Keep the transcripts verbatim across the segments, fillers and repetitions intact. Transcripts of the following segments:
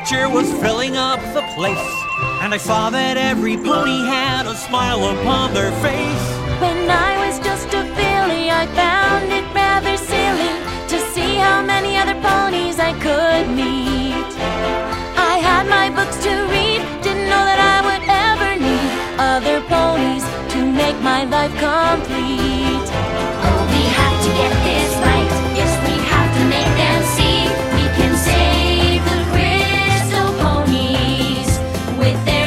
cheer was filling up the place, and I saw that every pony had a smile upon their face. When I was just a filly, I found it rather silly to see how many other ponies I could meet. I had my books to read, didn't know that I would ever need other ponies to make my life complete. Oh, we have to get this right. Yes, we have to make them see we can save the crystal ponies with their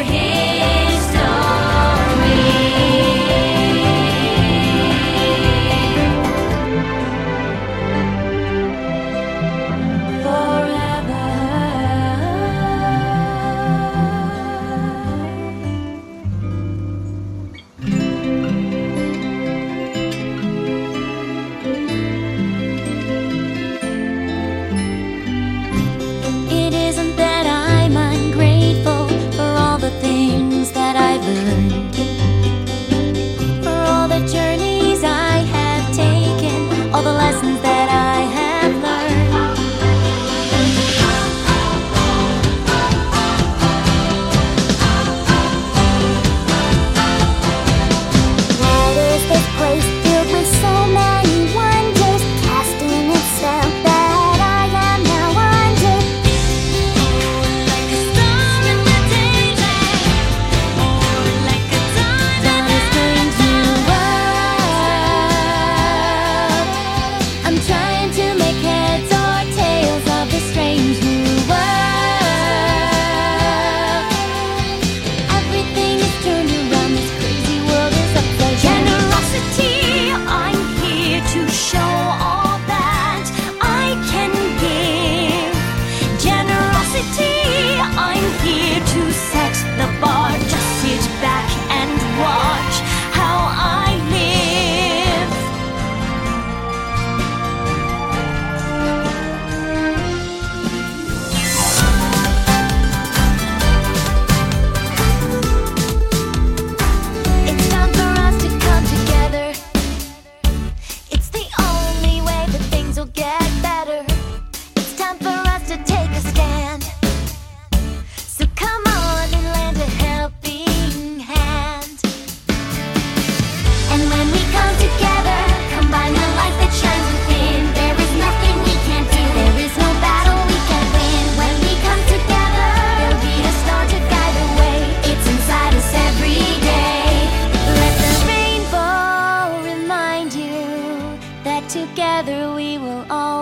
together we will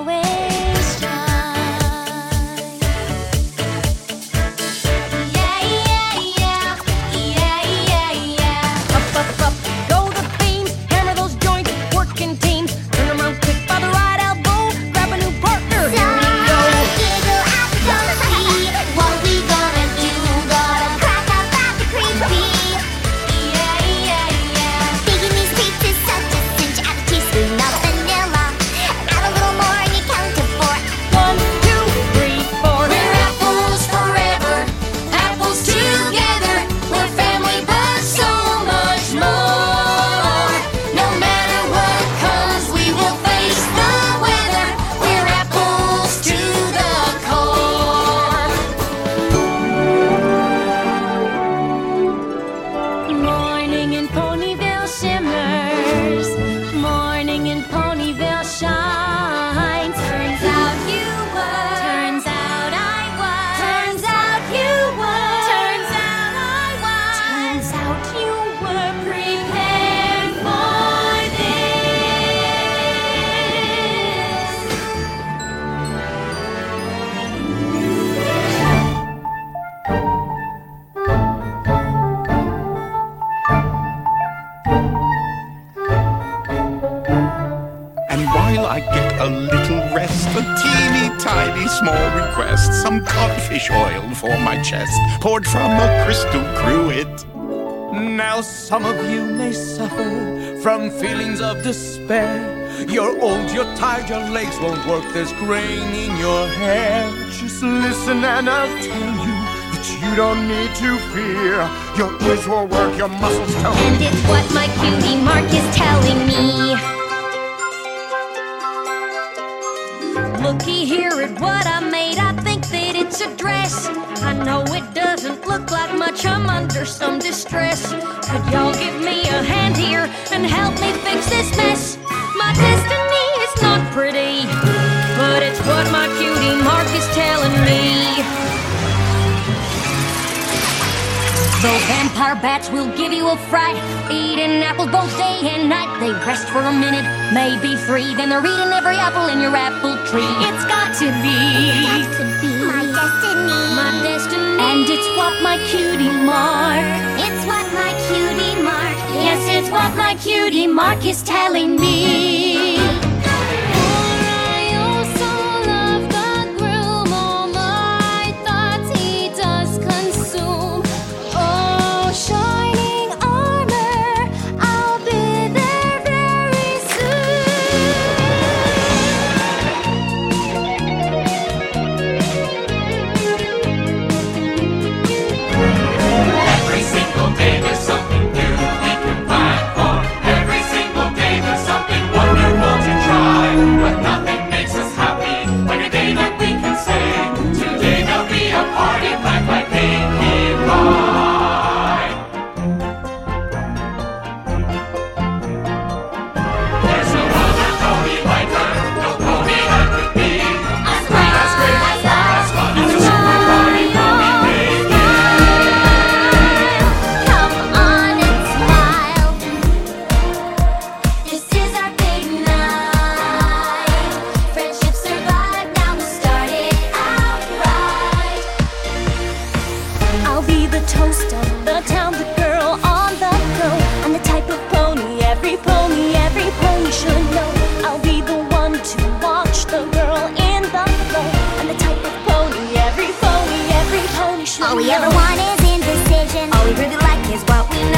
always shine. Yeah, yeah, yeah, yeah, yeah, yeah. Up, up, up, go the beams, hammer those joints, working teams. Turn around quick by the right elbow, grab a new partner. So Here we go. giggle out the see what we gonna do. Gotta crack out that the creepy. Yeah, yeah, yeah. Baking these treats is such a cinch. Add a teaspoon of vanilla. Add a little more and you count to four. One, two, three, four. We're apples forever, apples together. We're family but so much more. No matter what comes, we will face the weather. We're apples to the core. Morning in Ponyville shimmers, morning in Ponyville shines. Turns out you were, turns out I was, turns out you were, turns out I was, turns out you were prepared for this. And while I get a little rest, a teeny tiny small request, some codfish oil for my chest, poured from a crystal cruet. Now some of you may suffer from feelings of despair. You're old, you're tired, your legs won't work, there's graying in your hair. Just listen and I'll tell you that you don't need to fear. Your ears will work, your muscles tone. And it's what my cutie Mark is telling me. Looky here at what I made. I think that it's a dress. I know it doesn't look like much, I'm under some distress. Could y'all give me a hand here and help me fix this mess? My destiny is not pretty, but it's what my cutie Mark is telling me. Those vampire bats will give you a fright, eating apples both day and night. They rest for a minute, maybe three, then they're eating every apple in your apple tree. It's got to be, It's got to be my destiny. my destiny, and it's what my cutie Mark. It's what my cutie Mark. Yes, it's what my cutie Mark is telling me. Toast of the town, the girl on the go. I'm the type of pony every pony, every pony should know. I'll be the one to watch the girl in the flow. I'm the type of pony every pony, every pony should know. All we ever want is indecision. All we really like is what we know.